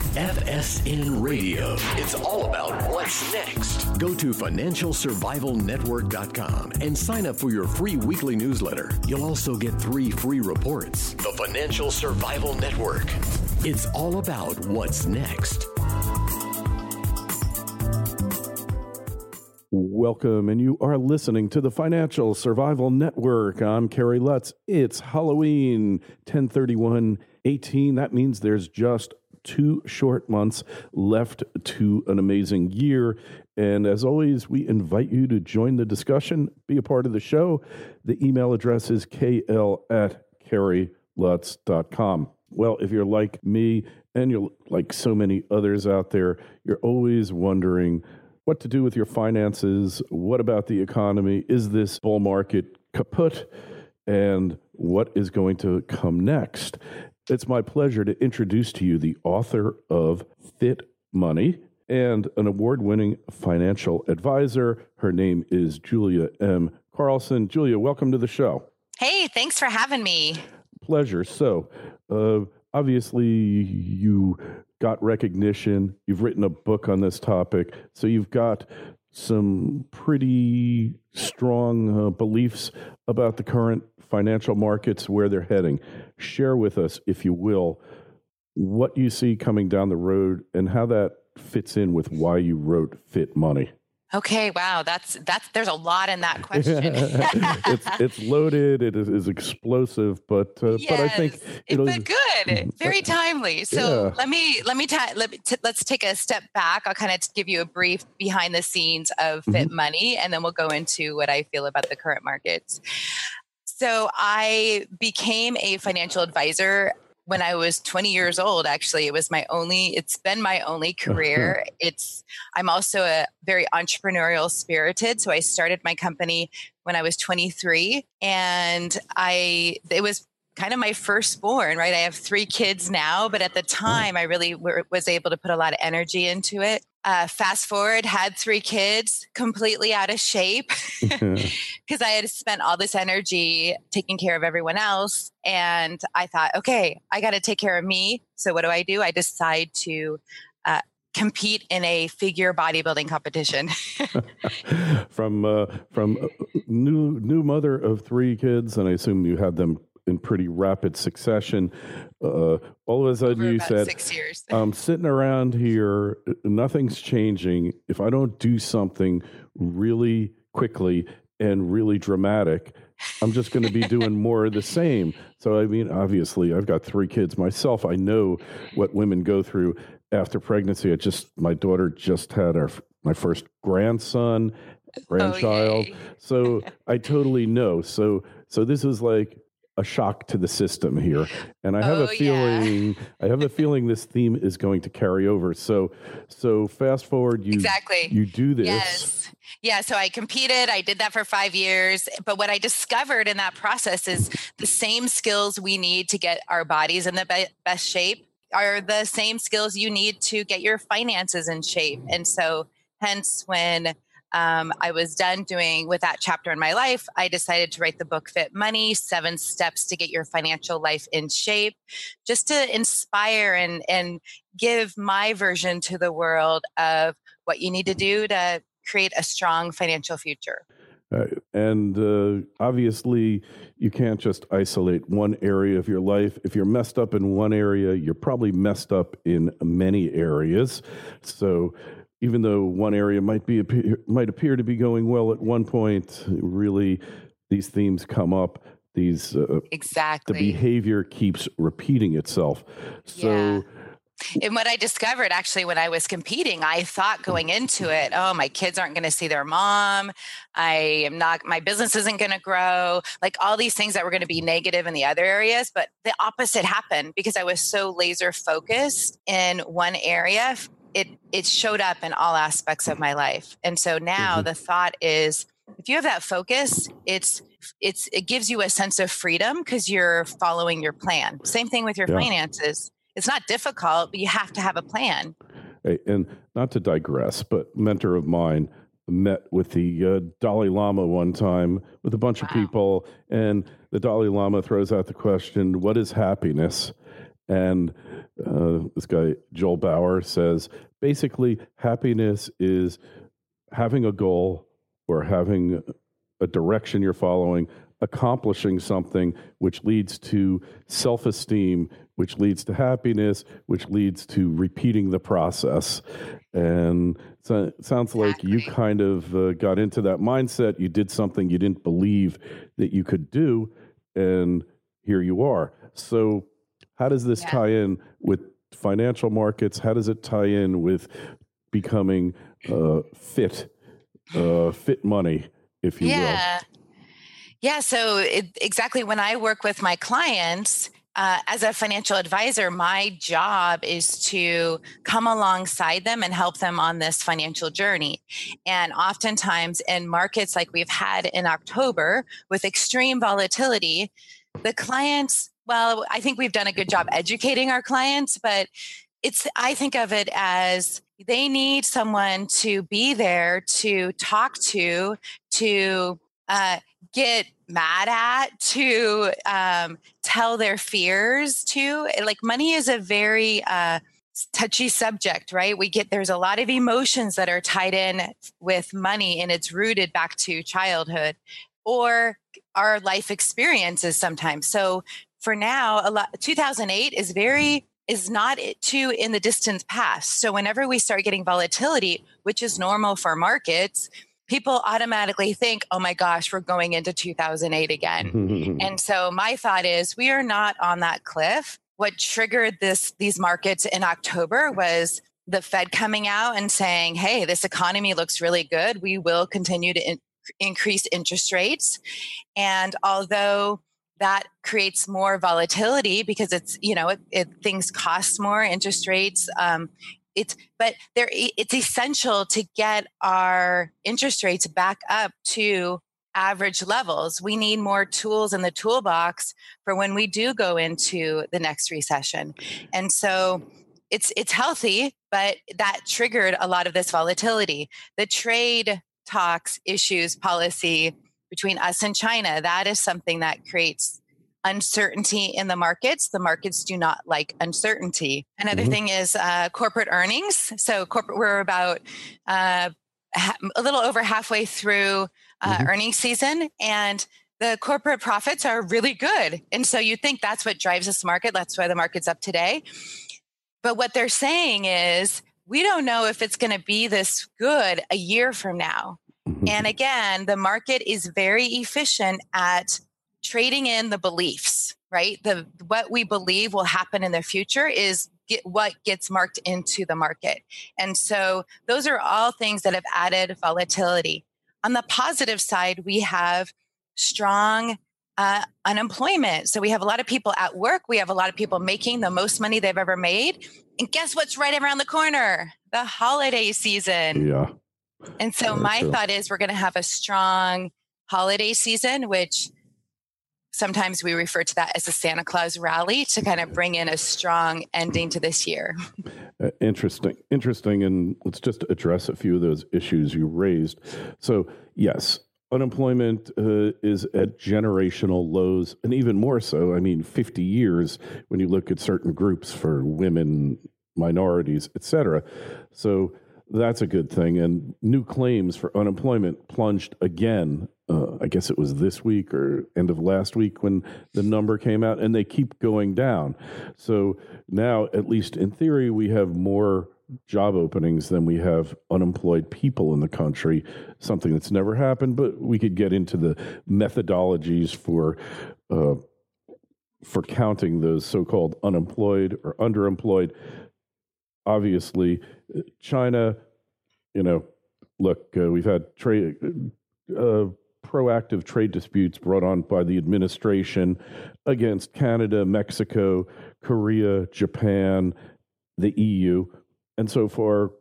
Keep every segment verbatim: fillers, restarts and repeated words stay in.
F S N Radio. It's all about what's next. Go to financial survival network dot com and sign up for your free weekly newsletter. You'll also get three free reports. The Financial Survival Network. It's all about what's next. Welcome, and you are listening to the Financial Survival Network. I'm Kerry Lutz. It's Halloween, ten thirty-one eighteen. That means there's just two short months left to an amazing year. And as always, we invite you to join the discussion, be a part of the show. The email address is k l at kerry lutz dot com. Well, if you're like me, and you're like so many others out there, you're always wondering what to do with your finances. What about the economy? Is this bull market kaput? And what is going to come next? It's my pleasure to introduce to you the author of Fit Money and an award-winning financial advisor. Her name is Julia M. Carlson. Julia, welcome to the show. Hey, thanks for having me. Pleasure. So, uh, obviously, you got recognition. You've written a book on this topic. So you've got some pretty strong uh, beliefs about the current financial markets, where they're heading. Share with us, if you will, what you see coming down the road and how that fits in with why you wrote Fit Money. Okay, wow, that's that's there's a lot in that question. it's it's loaded. It is, is explosive, but uh, yes, but I think it'll, but good, very timely. So yeah. let me let me ta- let me t- let's take a step back. I'll kind of give you a brief behind the scenes of Fit Mm-hmm. Money, and then we'll go into what I feel about the current markets. So I became a financial advisor when I was twenty years old. Actually, it was my only, it's been my only career. It's, I'm also a very entrepreneurial spirited. So I started my company when I was twenty-three, and I, it was kind of my firstborn, right? I have three kids now, but at the time I really were, was able to put a lot of energy into it. Uh, fast forward, had three kids, completely out of shape because I had spent all this energy taking care of everyone else. And I thought, okay, I got to take care of me. So what do I do? I decide to uh, compete in a figure bodybuilding competition. from uh, from new new mother of three kids, and I assume you had them in pretty rapid succession. Uh, all of a sudden, Over you about said, six years. I'm sitting around here, nothing's changing. If I don't do something really quickly and really dramatic, I'm just going to be doing more of the same. So, I mean, obviously, I've got three kids myself. I know what women go through after pregnancy. I just, my daughter just had our my first grandson, grandchild. Oh, so I totally know. So, so this is like a shock to the system here. And I have Oh, a feeling, yeah. I have a feeling this theme is going to carry over. So, so fast forward, you, Exactly. you do this. Yes. Yeah. So I competed. I did that for five years. But what I discovered in that process is the same skills we need to get our bodies in the be- best shape are the same skills you need to get your finances in shape. And so hence when Um, I was done doing with that chapter in my life, I decided to write the book Fit Money, Seven Steps to Get Your Financial Life in Shape, just to inspire and, and give my version to the world of what you need to do to create a strong financial future. Uh, and uh, obviously, you can't just isolate one area of your life. If you're messed up in one area, you're probably messed up in many areas. So even though one area might be might appear to be going well at one point, really, these themes come up. These uh, exactly the behavior keeps repeating itself. So. Yeah. And what I discovered actually when I was competing, I thought going into it, oh, my kids aren't going to see their mom. I am not, my business isn't going to grow, like all these things that were going to be negative in the other areas. But the opposite happened because I was so laser focused in one area. It, it showed up in all aspects of my life. And so now mm-hmm. the thought is, if you have that focus, it's, it's, it gives you a sense of freedom because you're following your plan. Same thing with your yeah. finances. It's not difficult, but you have to have a plan. Hey, and not to digress, but a mentor of mine met with the uh, Dalai Lama one time with a bunch wow. of people, and the Dalai Lama throws out the question, what is happiness? And uh, this guy, Joel Bauer, says, basically, happiness is having a goal or having a direction you're following, accomplishing something which leads to self-esteem, which leads to happiness, which leads to repeating the process. And so it sounds like Exactly. you kind of uh, got into that mindset. You did something you didn't believe that you could do, and here you are. So how does this Yeah. tie in with financial markets? How does it tie in with becoming uh, fit, uh, fit money, if you Yeah. will? Yeah. So it, exactly when I work with my clients, uh, as a financial advisor, my job is to come alongside them and help them on this financial journey. And oftentimes in markets like we've had in October with extreme volatility, the clients, well, I think we've done a good job educating our clients, but it's, I think of it as they need someone to be there to talk to, to uh, get mad at, to um, tell their fears to. Like money is a very uh, touchy subject, right? We get, there's a lot of emotions that are tied in with money, and it's rooted back to childhood or our life experiences sometimes. So for now, a lot, two thousand eight is very, is not too in the distant past. So whenever we start getting volatility, which is normal for markets, people automatically think, oh my gosh, we're going into two thousand eight again. And so my thought is we are not on that cliff. What triggered this these markets in October was the Fed coming out and saying, hey, this economy looks really good. We will continue to in- increase interest rates. And although that creates more volatility because it's, you know, it, it things cost more, interest rates, um, It's but there it's essential to get our interest rates back up to average levels. We need more tools in the toolbox for when we do go into the next recession. And so it's it's healthy, but that triggered a lot of this volatility. The trade talks, issues, policy between us and China, that is something that creates uncertainty in the markets. The markets do not like uncertainty. Another Mhm. thing is uh, corporate earnings. So corporate, we're about uh, ha- a little over halfway through uh, Mhm. earnings season, and the corporate profits are really good. And so you think that's what drives this market. That's why the market's up today. But what they're saying is, we don't know if it's going to be this good a year from now. Mhm. And again, the market is very efficient at trading in the beliefs, right? The what we believe will happen in the future is get, what gets marked into the market. And so those are all things that have added volatility. On the positive side, we have strong uh, unemployment. So we have a lot of people at work. We have a lot of people making the most money they've ever made. And guess what's right around the corner? The holiday season. Yeah. And so Very my true. thought is we're going to have a strong holiday season, which sometimes we refer to that as a Santa Claus rally to kind of bring in a strong ending to this year. Uh, interesting. Interesting. And let's just address a few of those issues you raised. So, yes, unemployment uh, is at generational lows, and even more so, I mean, fifty years when you look at certain groups for women, minorities, et cetera. So that's a good thing. And new claims for unemployment plunged again. Uh, I guess it was this week or end of last week when the number came out, and they keep going down. So now, at least in theory, we have more job openings than we have unemployed people in the country, something that's never happened, but we could get into the methodologies for uh, for counting those so-called unemployed or underemployed. Obviously, China, you know, look, uh, we've had trade uh, proactive trade disputes brought on by the administration against Canada, Mexico, Korea, Japan, the E U. And so far,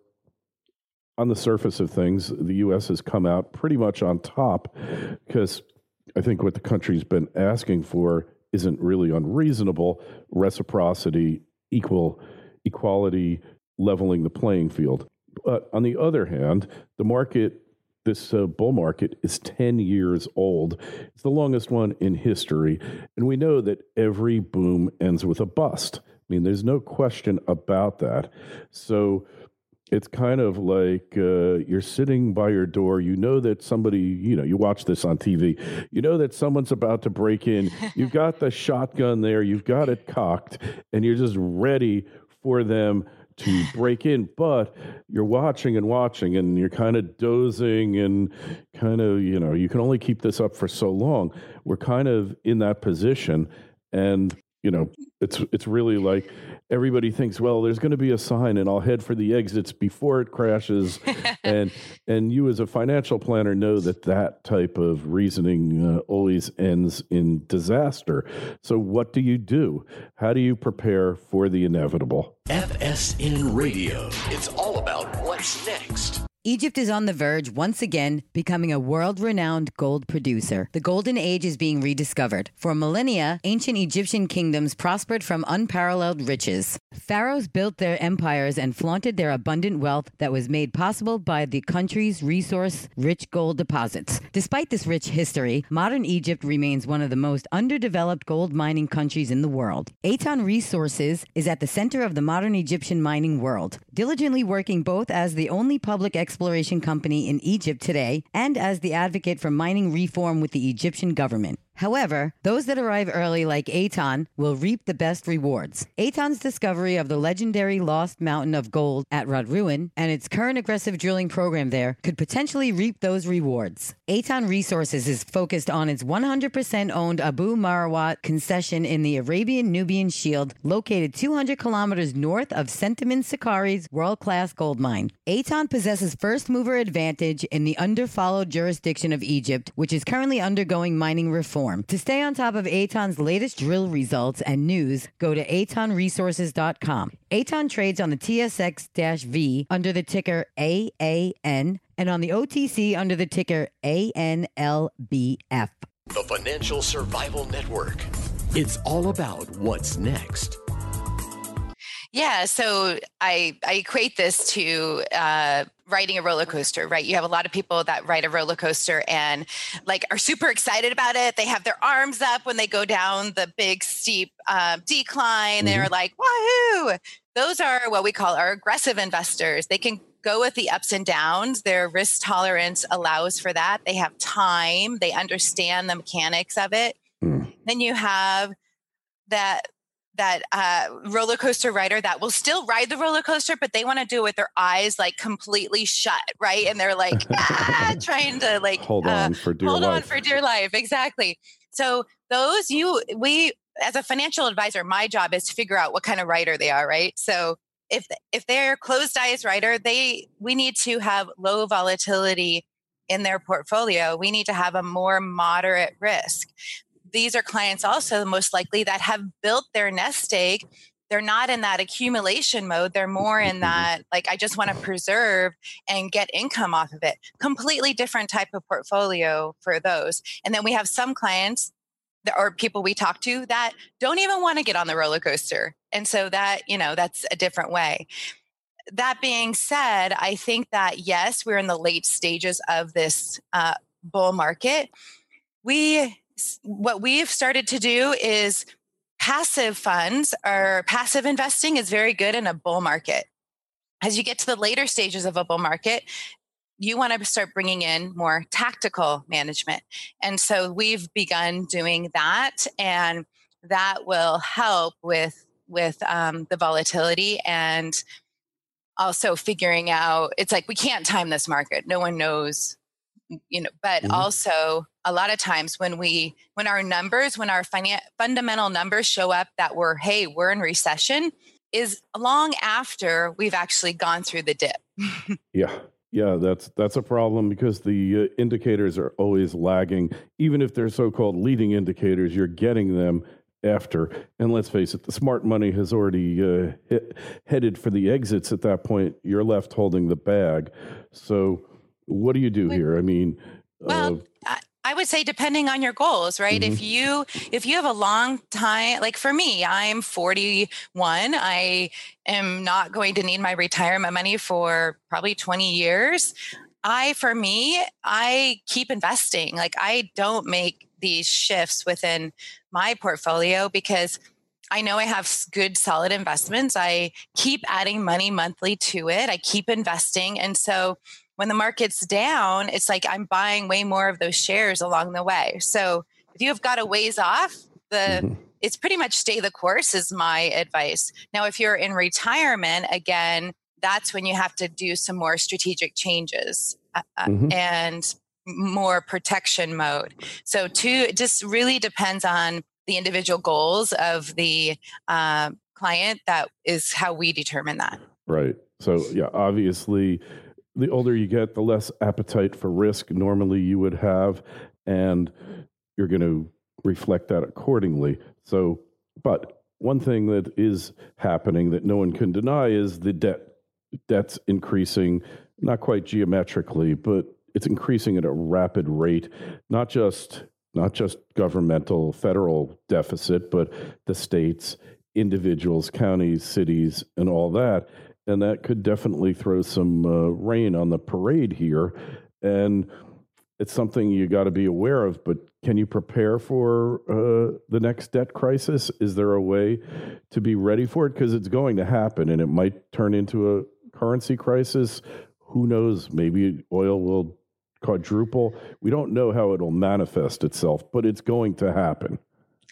on the surface of things, the U S has come out pretty much on top because I think what the country's been asking for isn't really unreasonable. Reciprocity, equal equality, leveling the playing field. But on the other hand, the market, this uh, bull market is ten years old. It's the longest one in history. And we know that every boom ends with a bust. mean, there's no question about that. So it's kind of like uh, you're sitting by your door. You know that somebody, you know, you watch this on T V. You know that someone's about to break in. You've got the shotgun there. You've got it cocked, and you're just ready for them to break in. But you're watching and watching, and you're kind of dozing and kind of, you know, you can only keep this up for so long. We're kind of in that position, and you know, it's it's really like everybody thinks, well, there's going to be a sign and I'll head for the exits before it crashes. and and you as a financial planner know that that type of reasoning uh, always ends in disaster. So what do you do? How do you prepare for the inevitable? F S N Radio. It's all about what's next. Egypt is on the verge, once again, becoming a world-renowned gold producer. The Golden Age is being rediscovered. For millennia, ancient Egyptian kingdoms prospered from unparalleled riches. Pharaohs built their empires and flaunted their abundant wealth that was made possible by the country's resource-rich gold deposits. Despite this rich history, modern Egypt remains one of the most underdeveloped gold mining countries in the world. Aton Resources is at the center of the modern Egyptian mining world, diligently working both as the only public exploration company in Egypt today and as the advocate for mining reform with the Egyptian government. However, those that arrive early like Aton will reap the best rewards. Aton's discovery of the legendary Lost Mountain of Gold at Rodruin and its current aggressive drilling program there could potentially reap those rewards. Aton Resources is focused on its one hundred percent owned Abu Marawat concession in the Arabian-Nubian Shield, located two hundred kilometers north of Centamin Sakari's world-class gold mine. Aton possesses first-mover advantage in the under-followed jurisdiction of Egypt, which is currently undergoing mining reform. To stay on top of Aton's latest drill results and news, go to aton resources dot com. Aton trades on the T S X V under the ticker A A N and on the O T C under the ticker A N L B F. The Financial Survival Network. It's all about what's next. Yeah, so I I equate this to uh, riding a roller coaster, right? You have a lot of people that ride a roller coaster and like are super excited about it. They have their arms up when they go down the big steep uh, decline. Mm-hmm. They're like, wahoo! Those are what we call our aggressive investors. They can go with the ups and downs. Their risk tolerance allows for that. They have time. They understand the mechanics of it. Mm. Then you have that that uh, roller coaster rider that will still ride the roller coaster, but they want to do it with their eyes like completely shut, right? And they're like, ah, trying to like hold on uh, for dear hold life. on for dear life. Exactly. So those you, we, as a financial advisor, my job is to figure out what kind of rider they are, right? So if if they're closed eyes rider, they we need to have low volatility in their portfolio. We need to have a more moderate risk. These are clients also most likely that have built their nest egg. They're not in that accumulation mode. They're more in that, like, I just want to preserve and get income off of it. Completely different type of portfolio for those. And then we have some clients that, or people we talk to that don't even want to get on the roller coaster. And so that, you know, that's a different way. That being said, I think that, yes, we're in the late stages of this uh, bull market. We What we've started to do is passive funds or passive investing is very good in a bull market. As you get to the later stages of a bull market, you want to start bringing in more tactical management. And so we've begun doing that, and that will help with, with um, the volatility and also figuring out, it's like we can't time this market. No one knows, you know, but mm-hmm. also a lot of times when we, when our numbers, when our finan- fundamental numbers show up that we're, hey, we're in recession, is long after we've actually gone through the dip. yeah. Yeah, that's that's a problem because the uh, indicators are always lagging. Even if they're so-called leading indicators, you're getting them after. And let's face it, the smart money has already uh, hit, headed for the exits at that point. You're left holding the bag. So what do you do here? I mean... Well, uh, I, I would say depending on your goals, right? Mm-hmm. If you if you have a long time, like for me, I'm forty-one. I am not going to need my retirement money for probably twenty years. I, for me, I keep investing. Like I don't make these shifts within my portfolio because I know I have good, solid investments. I keep adding money monthly to it. I keep investing. And so when the market's down, it's like I'm buying way more of those shares along the way. So if you've got a ways off, the mm-hmm. it's pretty much stay the course is my advice. Now, if you're in retirement, again, that's when you have to do some more strategic changes uh, mm-hmm. and more protection mode. So two, it just really depends on the individual goals of the uh, client. That is how we determine that. Right. So yeah, obviously the older you get, the less appetite for risk normally you would have, and you're going to reflect that accordingly. So, but one thing that is happening that no one can deny is the debt. Debt's increasing, not quite geometrically, but it's increasing at a rapid rate, not just not just governmental, federal deficit, but the states, individuals, counties, cities, and all that. And that could definitely throw some uh, rain on the parade here. And it's something you got to be aware of. But can you prepare for uh, the next debt crisis? Is there a way to be ready for it? Because it's going to happen, and it might turn into a currency crisis. Who knows? Maybe oil will quadruple. We don't know how it'll manifest itself, but it's going to happen.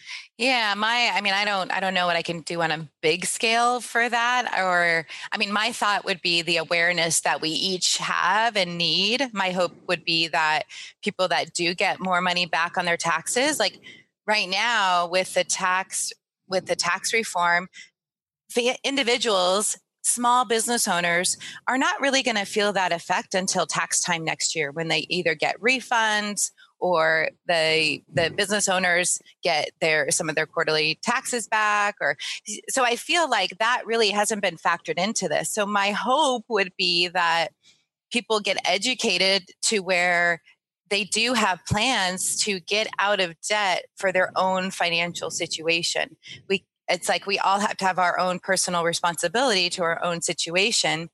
Yeah, my, I mean, I don't, I don't know what I can do on a big scale for that. Or, I mean, my thought would be the awareness that we each have and need. My hope would be that people that do get more money back on their taxes, like right now with the tax, with the tax reform, the individuals, small business owners are not really going to feel that effect until tax time next year, when they either get refunds or the the business owners get their some of their quarterly taxes back. Or so I feel like that really hasn't been factored into this. So my hope would be that people get educated to where they do have plans to get out of debt for their own financial situation. We It's like we all have to have our own personal responsibility to our own situation.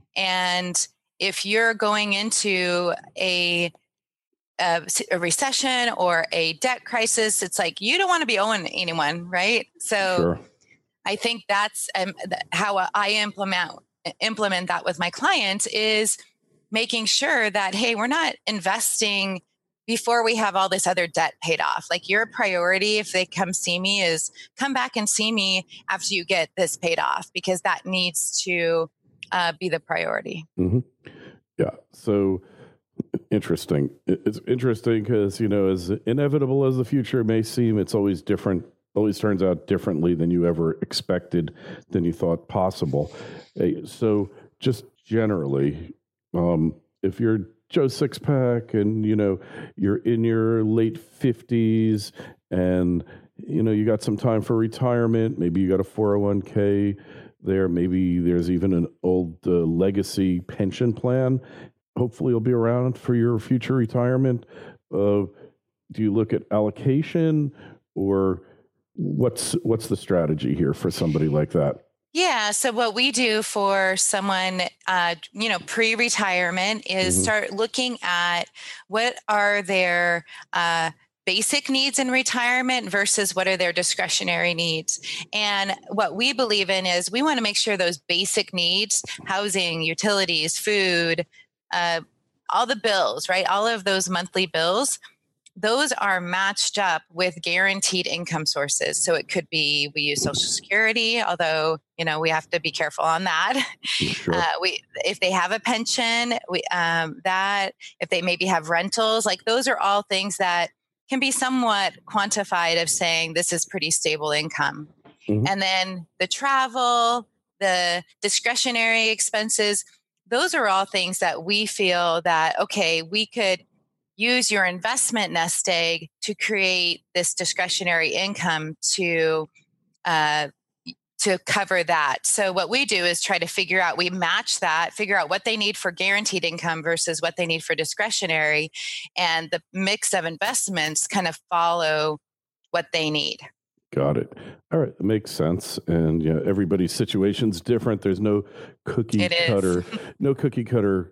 And if you're going into a, a, a recession or a debt crisis, it's like you don't want to be owing anyone, right? So sure. I think that's um, how I implement implement that with my clients, is making sure that, hey, we're not investing before we have all this other debt paid off. Like your priority, if they come see me, is come back and see me after you get this paid off, because that needs to uh, be the priority. Mm-hmm. Yeah. So interesting. It's interesting because, you know, as inevitable as the future may seem, it's always different, always turns out differently than you ever expected, than you thought possible. Hey, so just generally, um, if you're Joe Sixpack and, you know, you're in your late fifties and, you know, you got some time for retirement, maybe you got a four oh one k there, maybe there's even an old uh, legacy pension plan. Hopefully you'll be around for your future retirement. Uh, do you look at allocation, or what's what's the strategy here for somebody like that? Yeah. So what we do for someone, uh, you know, pre-retirement is mm-hmm. start looking at what are their uh, basic needs in retirement versus what are their discretionary needs. And what we believe in is we want to make sure those basic needs, housing, utilities, food, uh, all the bills, right? All of those monthly bills, those are matched up with guaranteed income sources. So it could be, we use Social Security, although, you know, we have to be careful on that. Sure. Uh, we, if they have a pension, we, um, that, if they maybe have rentals, like those are all things that can be somewhat quantified of saying this is pretty stable income. Mm-hmm. And then the travel, the discretionary expenses, those are all things that we feel that, okay, we could use your investment nest egg to create this discretionary income to uh, to cover that. So what we do is try to figure out, we match that, figure out what they need for guaranteed income versus what they need for discretionary, and the mix of investments kind of follow what they need. Got it. All right. That makes sense. And yeah, everybody's situation's different. There's no cookie it cutter, no cookie cutter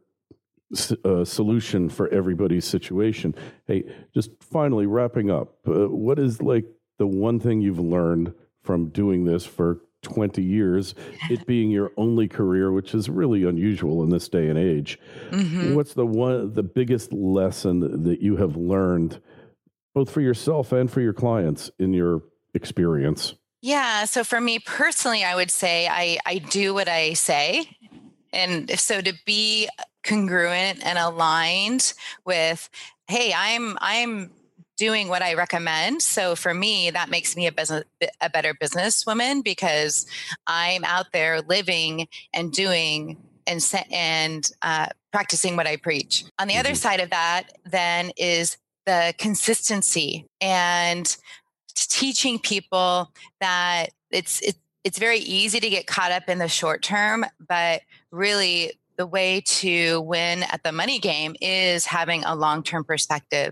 Uh, solution for everybody's situation. Hey, just finally wrapping up, uh, what is like the one thing you've learned from doing this for twenty years, it being your only career, which is really unusual in this day and age. Mm-hmm. What's the one, the biggest lesson that you have learned, both for yourself and for your clients in your experience? Yeah. So for me personally, I would say I, I do what I say. And so to be congruent and aligned with, hey, I'm, I'm, doing what I recommend. So for me, that makes me a business, a better businesswoman, because I'm out there living and doing and and uh, practicing what I preach. On the mm-hmm. other side of that, then, is the consistency and teaching people that it's it, it's very easy to get caught up in the short term, but really the way to win at the money game is having a long-term perspective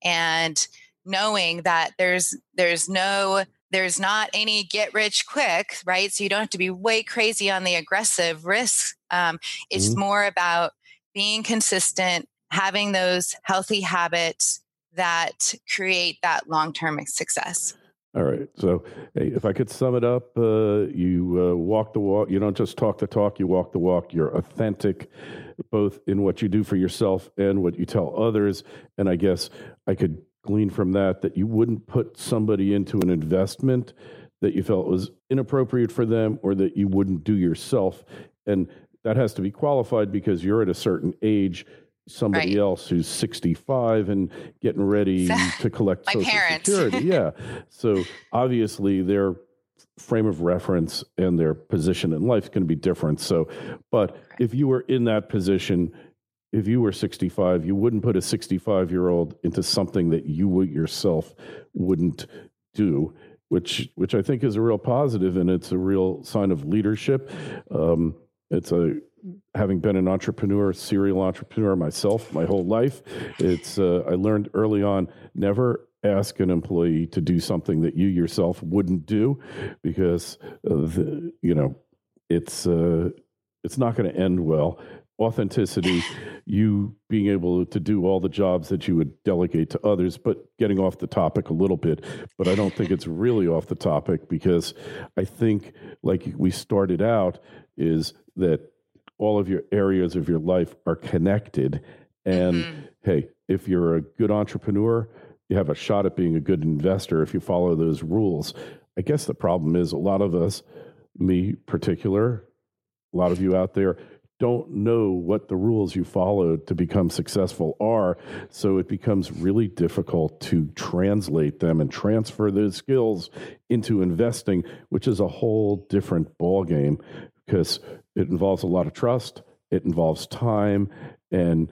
and knowing that there's there's no there's not any get rich quick, right? So you don't have to be way crazy on the aggressive risks. Um, it's mm-hmm. more about being consistent, having those healthy habits that create that long-term success. All right. So hey, if I could sum it up, uh, you uh, walk the walk. You don't just talk the talk, you walk the walk. You're authentic, both in what you do for yourself and what you tell others. And I guess I could glean from that that you wouldn't put somebody into an investment that you felt was inappropriate for them or that you wouldn't do yourself. And that has to be qualified because you're at a certain age. Somebody right. else who's sixty-five and getting ready to collect My Social parents. Security. Yeah. So obviously their frame of reference and their position in life is going to be different. So, but right. if you were in that position, if you were sixty-five, you wouldn't put a sixty-five-year-old into something that you would yourself wouldn't do, which which I think is a real positive, and it's a real sign of leadership. Um, it's a having been an entrepreneur, serial entrepreneur myself my whole life, it's uh, I learned early on, never ask an employee to do something that you yourself wouldn't do, because uh, the, you know it's uh, it's not going to end well. Authenticity, you being able to do all the jobs that you would delegate to others, but getting off the topic a little bit, but I don't think it's really off the topic, because I think, like we started out, is that all of your areas of your life are connected. And mm-hmm. hey, if you're a good entrepreneur, you have a shot at being a good investor if you follow those rules. I guess the problem is a lot of us, me particular, a lot of you out there, don't know what the rules you followed to become successful are. So it becomes really difficult to translate them and transfer those skills into investing, which is a whole different ballgame, because it involves a lot of trust, it involves time, and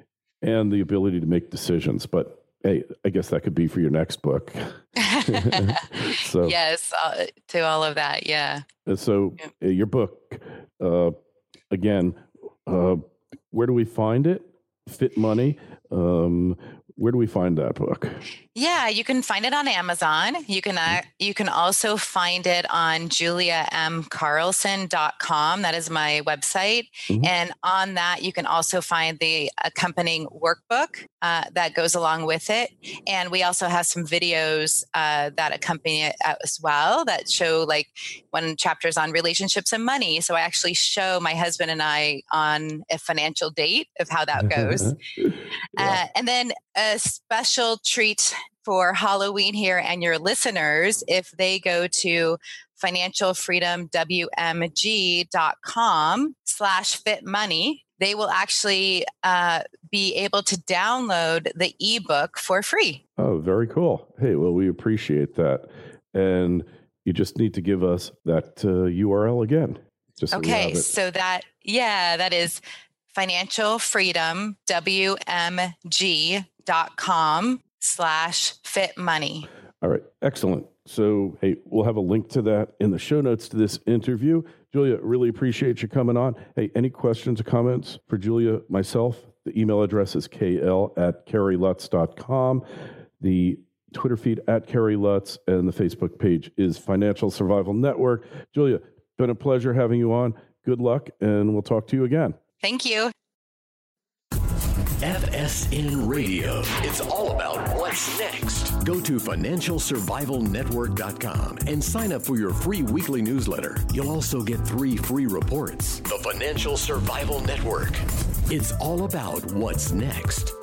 and the ability to make decisions. But hey, I guess that could be for your next book. So yes, uh, to all of that, yeah. So yeah. Your book, uh, again, uh, where do we find it? Fit Money. Um, where do we find that book? Yeah, you can find it on Amazon. You can uh, you can also find it on julia m carlson dot com. That is my website. Mm-hmm. And on that, you can also find the accompanying workbook uh, that goes along with it. And we also have some videos uh, that accompany it as well that show, like, one chapter's on relationships and money. So I actually show my husband and I on a financial date of how that goes. yeah. uh, and then a special treat for Halloween here and your listeners, if they go to financialfreedomwmg.com slash fit money, they will actually uh, be able to download the ebook for free. Oh, very cool. Hey, well, we appreciate that. And you just need to give us that uh, U R L again. Just okay. So, so that, yeah, that is financialfreedomwmg.com slash fit money. All right. Excellent. So, hey, we'll have a link to that in the show notes to this interview. Julia, really appreciate you coming on. Hey, any questions or comments for Julia, myself? The email address is k l at kerry lutz dot com. The Twitter feed at Kerry Lutz, and the Facebook page is Financial Survival Network. Julia, been a pleasure having you on. Good luck, and we'll talk to you again. Thank you. F S N Radio. It's all about what's next. Go to financial survival network dot com and sign up for your free weekly newsletter. You'll also get three free reports. The Financial Survival Network. It's all about what's next.